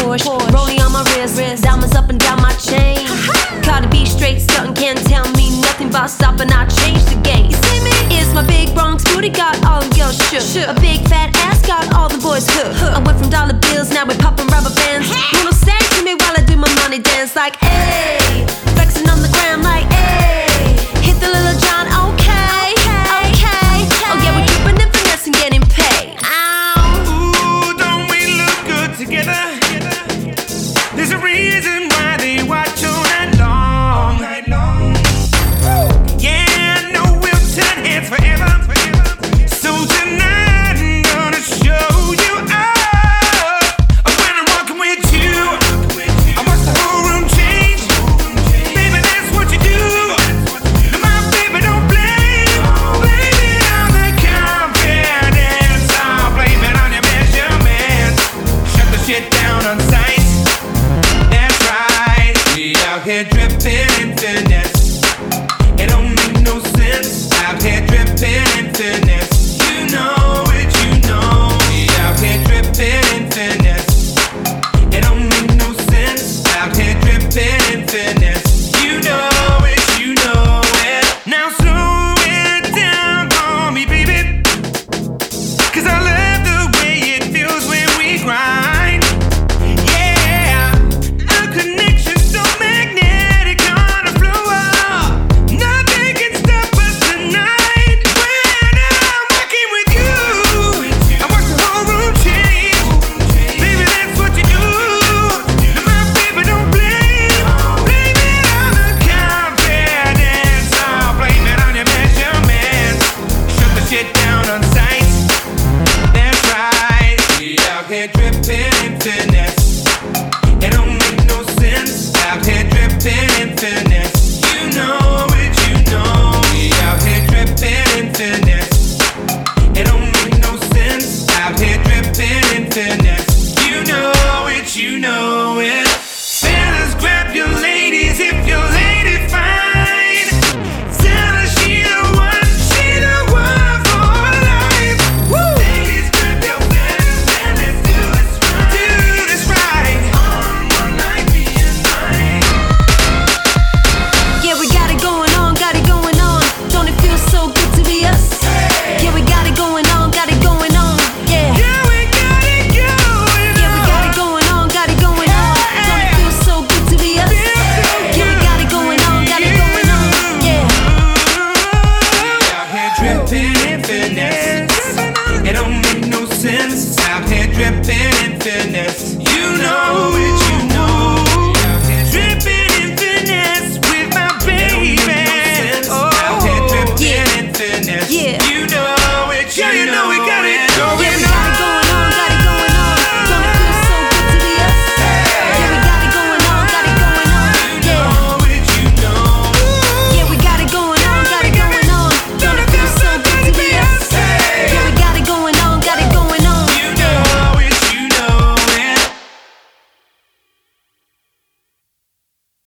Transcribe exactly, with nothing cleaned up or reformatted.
Porsche, rolling on my wrist, diamonds up and down my chain. Cardi B straight stuntin', can't tell me nothing about stopping. I change the game. It's my big Bronx booty got all the girls shook. A big fat ass got all the boys hooked. I went from dollar bills, now we're popping rubber bands. You know, say to me while I do my money dance like, ayy, flexing on the gram like, ayy, hit the little John, okay, okay. Oh yeah, we're keeping the finesse and getting paid. Ooh, don't we look good together? There's a reason why they watch all night long. Yeah, no, we'll turn heads forever. So tonight I'm gonna show you up. When I'm walking with you, I watch the whole room change. Baby, that's what you do. No, my baby, don't blame. Blame it on the confidence. I'll blame it on your measurements. Shut the shit down on sight. That's right. We out here dripping in finesse. It don't make no sense. Out here dripping in finesse. You know it, you know. We out here dripping in finesse. It don't make no sense. Out here dripping in finesse. You know it, you know it. Now slow it down for me, baby. Cause I love the way it feels when we grind. Yeah, a connection so magnetic on the floor. Nothing can stop us tonight. When I'm walking with you, I watch the whole room change. Baby, that's what you do. No, my baby, don't blame. Blame it on the confidence. I'll blame it on your measurements. Shut the shit down on sight. That's right. We out here dripping in finesse.